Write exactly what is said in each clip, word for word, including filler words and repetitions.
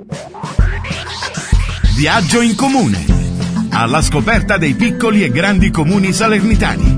Viaggio in comune, alla scoperta dei piccoli e grandi comuni salernitani.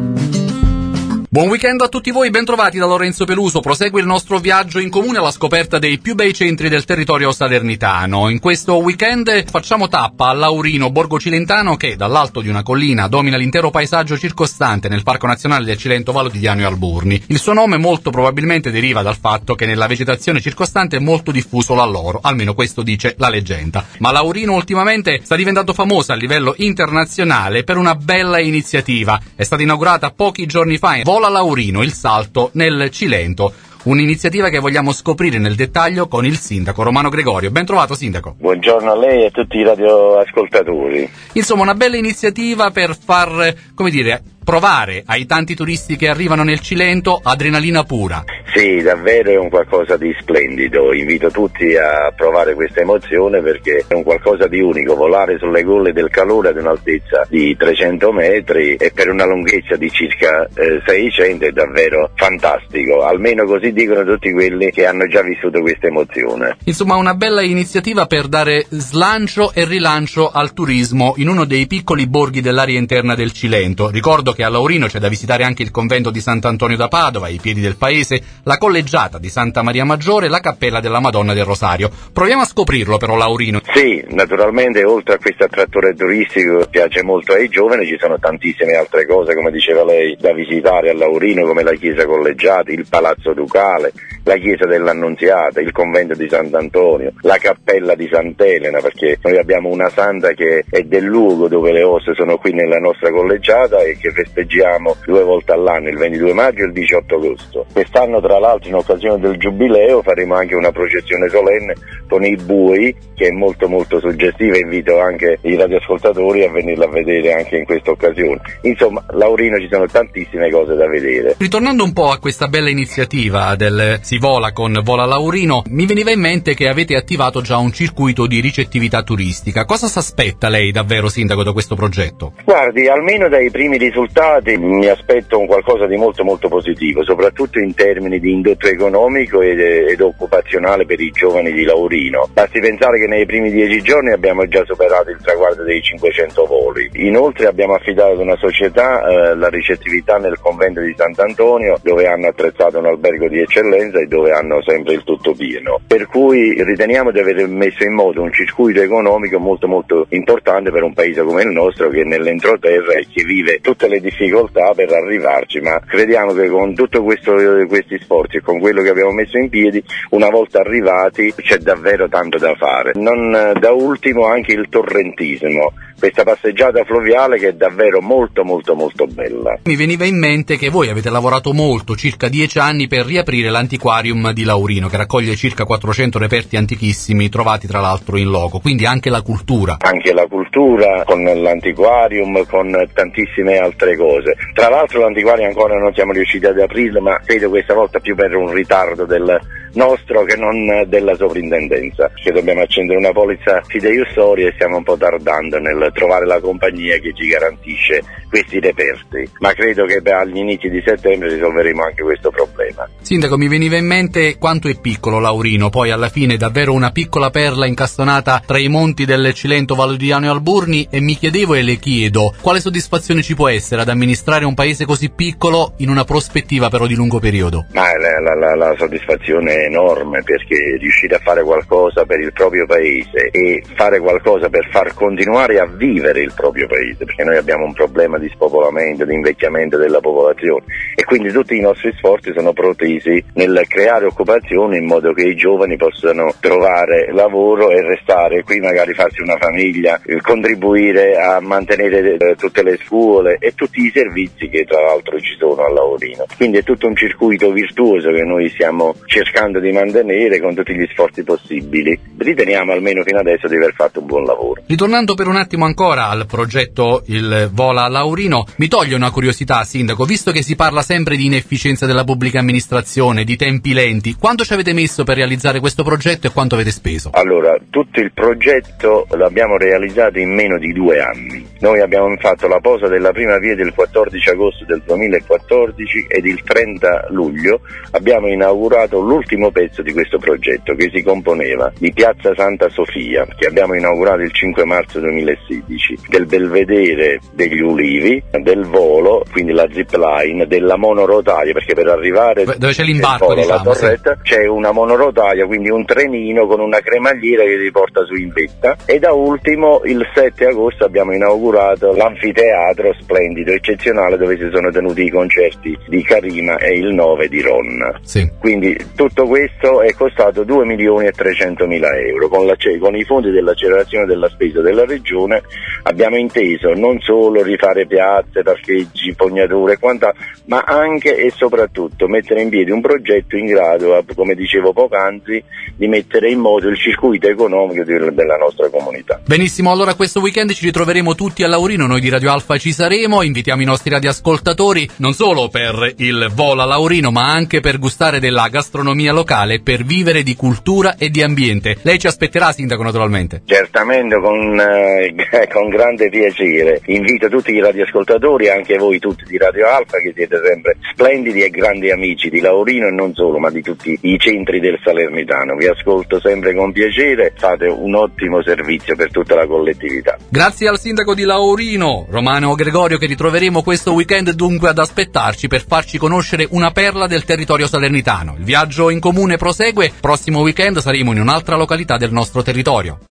Buon weekend a tutti voi, bentrovati da Lorenzo Peluso. Prosegue il nostro viaggio in comune alla scoperta dei più bei centri del territorio salernitano. In questo weekend facciamo tappa a Laurino, borgo cilentano che dall'alto di una collina domina l'intero paesaggio circostante nel Parco Nazionale del Cilento Vallo di Diano e Alburni. Il suo nome molto probabilmente deriva dal fatto che nella vegetazione circostante è molto diffuso l'alloro, almeno questo dice la leggenda. Ma Laurino ultimamente sta diventando famosa a livello internazionale per una bella iniziativa. È stata inaugurata pochi giorni fa. Vola Laurino, il salto nel Cilento. Un'iniziativa che vogliamo scoprire nel dettaglio con il sindaco Romano Gregorio. Ben trovato, sindaco. Buongiorno a lei e a tutti i radioascoltatori. Insomma, una bella iniziativa per far, come dire, provare ai tanti turisti che arrivano nel Cilento adrenalina pura. Sì, davvero è un qualcosa di splendido. Invito tutti a provare questa emozione perché è un qualcosa di unico. Volare sulle Colle del Calore ad un'altezza di trecento metri e per una lunghezza di circa eh, seicento è davvero fantastico. Almeno così dicono tutti quelli che hanno già vissuto questa emozione. Insomma, una bella iniziativa per dare slancio e rilancio al turismo in uno dei piccoli borghi dell'area interna del Cilento. Ricordo che a Laurino c'è da visitare anche il convento di Sant'Antonio da Padova, ai piedi del paese, la collegiata di Santa Maria Maggiore e la cappella della Madonna del Rosario. Proviamo a scoprirlo però, Laurino. Sì, naturalmente oltre a questo attrattore turistico che piace molto ai giovani ci sono tantissime altre cose, come diceva lei, da visitare a Laurino, come la chiesa collegiata, il palazzo ducale, la chiesa dell'Annunziata, il convento di Sant'Antonio, la cappella di Sant'Elena, perché noi abbiamo una santa che è del luogo dove le osse sono qui nella nostra collegiata e che festeggiamo due volte all'anno, il ventidue maggio e il diciotto agosto. Quest'anno tra l'altro in occasione del giubileo faremo anche una processione solenne con i bui che è molto molto suggestiva, invito anche i radioascoltatori a venirla a vedere anche in questa occasione. Insomma, a Laurino ci sono tantissime cose da vedere. Ritornando un po' a questa bella iniziativa del Si Vola con Vola Laurino, mi veniva in mente che avete attivato già un circuito di ricettività turistica. Cosa si aspetta lei davvero, sindaco, da questo progetto? Guardi, almeno dai primi risultati mi aspetto un qualcosa di molto molto positivo, soprattutto in termini di indotto economico ed, ed occupazionale per i giovani di Laurino. Basti pensare che nei primi dieci giorni abbiamo già superato il traguardo dei cinquecento voli. Inoltre abbiamo affidato ad una società eh, la ricettività nel convento di Sant'Antonio, dove hanno attrezzato un albergo di eccellenza e dove hanno sempre il tutto pieno. Per cui riteniamo di aver messo in moto un circuito economico molto molto importante per un paese come il nostro che è nell'entroterra e che vive tutte le difficoltà per arrivarci, ma crediamo che con tutto questo, questi sforzi e con quello che abbiamo messo in piedi, una volta arrivati c'è davvero tanto da fare. Non da ultimo anche il torrentismo, questa passeggiata fluviale che è davvero molto molto molto bella. Mi veniva in mente che voi avete lavorato molto, circa dieci anni, per riaprire l'antiquarium di Laurino, che raccoglie circa quattrocento reperti antichissimi trovati tra l'altro in loco, quindi anche la cultura. Anche la cultura, con l'antiquarium, con tantissime altre cose. Tra l'altro l'antiquarium ancora non siamo riusciti ad aprirlo, ma credo questa volta più per un ritardo del nostro che non della sovrintendenza, che dobbiamo accendere una polizza fideiussoria e stiamo un po' tardando nel trovare la compagnia che ci garantisce questi reperti, ma credo che agli inizi di settembre risolveremo anche questo problema. Sindaco, mi veniva in mente quanto è piccolo Laurino, poi alla fine è davvero una piccola perla incastonata tra i monti del Cilento, Vallo di Diano e Alburni, e mi chiedevo e le chiedo quale soddisfazione ci può essere ad amministrare un paese così piccolo in una prospettiva però di lungo periodo. Ma la, la, la, la soddisfazione è enorme, perché riuscire a fare qualcosa per il proprio paese e fare qualcosa per far continuare a vivere il proprio paese, perché noi abbiamo un problema di spopolamento, di invecchiamento della popolazione e quindi tutti i nostri sforzi sono protesi nel creare occupazione in modo che i giovani possano trovare lavoro e restare qui, magari farsi una famiglia, contribuire a mantenere eh, tutte le scuole e tutti i servizi che tra l'altro ci sono a Laurino. Quindi è tutto un circuito virtuoso che noi stiamo cercando di mantenere con tutti gli sforzi possibili. Riteniamo almeno fino adesso di aver fatto un buon lavoro. Ritornando per un attimo ancora al progetto Il Vola Laurino, mi toglie una curiosità, sindaco, visto che si parla sempre di inefficienza della pubblica amministrazione, di tempi lenti, quanto ci avete messo per realizzare questo progetto e quanto avete speso? Allora, tutto il progetto l'abbiamo realizzato in meno di due anni. Noi abbiamo fatto la posa della prima via il quattordici agosto del duemilaquattordici ed il trenta luglio abbiamo inaugurato l'ultimo l'ultimo pezzo di questo progetto, che si componeva di Piazza Santa Sofia, che abbiamo inaugurato il cinque marzo duemilasedici, del Belvedere degli Ulivi, del volo, quindi la zip line, della monorotaia, perché per arrivare dove c'è l'imbarco, volo, diciamo, la torretta, sì. C'è una monorotaia, quindi un trenino con una cremagliera che ti porta su in vetta. E da ultimo il sette agosto abbiamo inaugurato l'anfiteatro splendido, eccezionale, dove si sono tenuti i concerti di Karima e il nove di Ron. Sì. Quindi tutto questo è costato due milioni e trecentomila euro. Con, la, con i fondi dell'accelerazione della spesa della regione abbiamo inteso non solo rifare piazze, parcheggi, fognature e quant'altro, ma anche e soprattutto mettere in piedi un progetto in grado, come dicevo poc'anzi, di mettere in moto il circuito economico della nostra comunità. Benissimo, allora questo weekend ci ritroveremo tutti a Laurino, noi di Radio Alfa ci saremo, invitiamo i nostri radioascoltatori non solo per il volo a Laurino, ma anche per gustare della gastronomia locale, per vivere di cultura e di ambiente. Lei ci aspetterà, sindaco, naturalmente? Certamente, con, eh, con grande piacere. Invito tutti i radioascoltatori, anche voi tutti di Radio Alfa, che siete sempre splendidi e grandi amici di Laurino e non solo, ma di tutti i centri del Salernitano. Vi ascolto sempre con piacere, fate un ottimo servizio per tutta la collettività. Grazie al sindaco di Laurino, Romano Gregorio, che ritroveremo questo weekend dunque ad aspettarci per farci conoscere una perla del territorio salernitano. Il viaggio in comune prosegue, prossimo weekend saremo in un'altra località del nostro territorio.